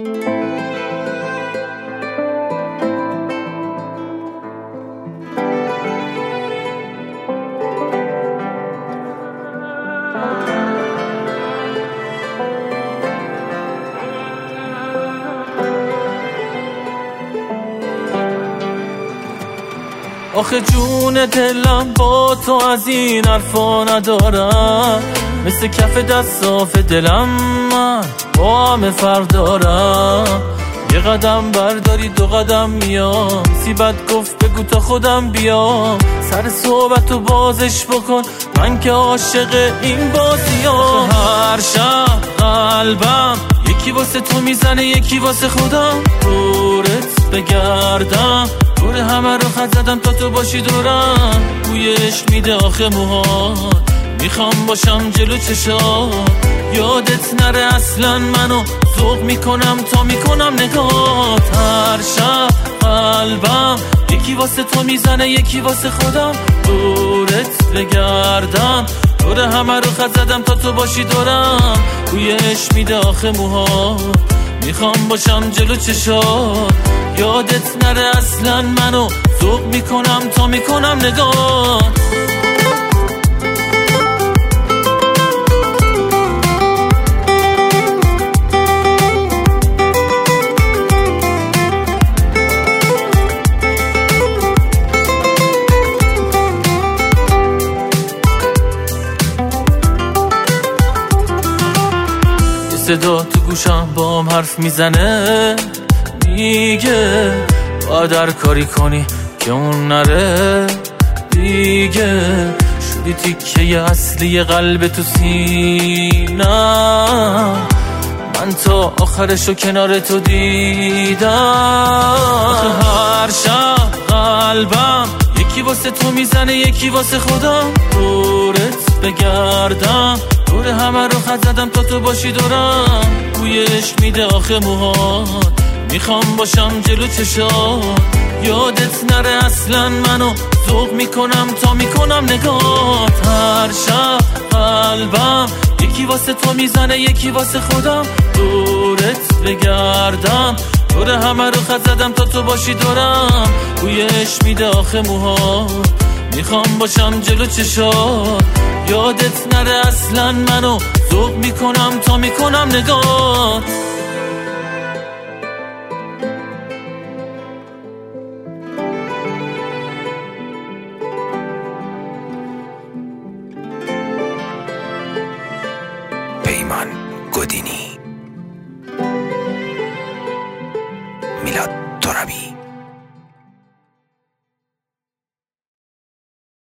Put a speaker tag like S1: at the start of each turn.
S1: آخه جون دلم با تو از این حرفا ندارم، مثل کف دست صاف دلم من با همه فرق دارم. یه قدم برداری دو قدم میام، سیبت گفت بگو تا خودم بیام. سر صحبتو بازش بکن، من که عاشق این بازیام. هر شب قلبم یکی واسه تو میزنه یکی واسه خودم. دورت بگردم دور همه رو خط زدم تا تو باشی دورم. بویش میده آخه موهات، میخوام باشم جلو چشات. یادت نره اصلا منو ذوق میکنم تا میکنم نگات. هر شب قلبم یکی واسه تو میزنه یکی واسه خودم. دورت بگردم دور همه رو خط زدم تا تو باشی دورم. بویش میده آخه موهات، میخوام باشم جلو چشات. یادت نره اصلا منو ذوق میکنم تا میکنم نگات. صدا تو گوشم با هم حرف میزنه، میگه باید هر کاری کنی که اون نره دیگه. شدی تیکه اصلی قلب تو سینم، من تا آخرشو کنار تو دیدم. هر شب قلبم یکی واسه تو میزنه یکی واسه خودم. دورت بگردم دور همه رو خط زدم تا تو باشی دورم. بویش میده آخه موهات، میخوام باشم جلو چشات. یادت نره اصلا منو ذوق میکنم تا میکنم نگات. هر شب قلبم یکی واسه تو میزنه یکی واسه خودم. دورت بگردم دور همه رو خط زدم تا تو باشی دورم. بویش میده آخه موهات، میخوام باشم جلو چشات. یادت نره اصلا منو ذوق میکنم تا میکنم نگات.
S2: پیمان گودینی، میلاد ترابی.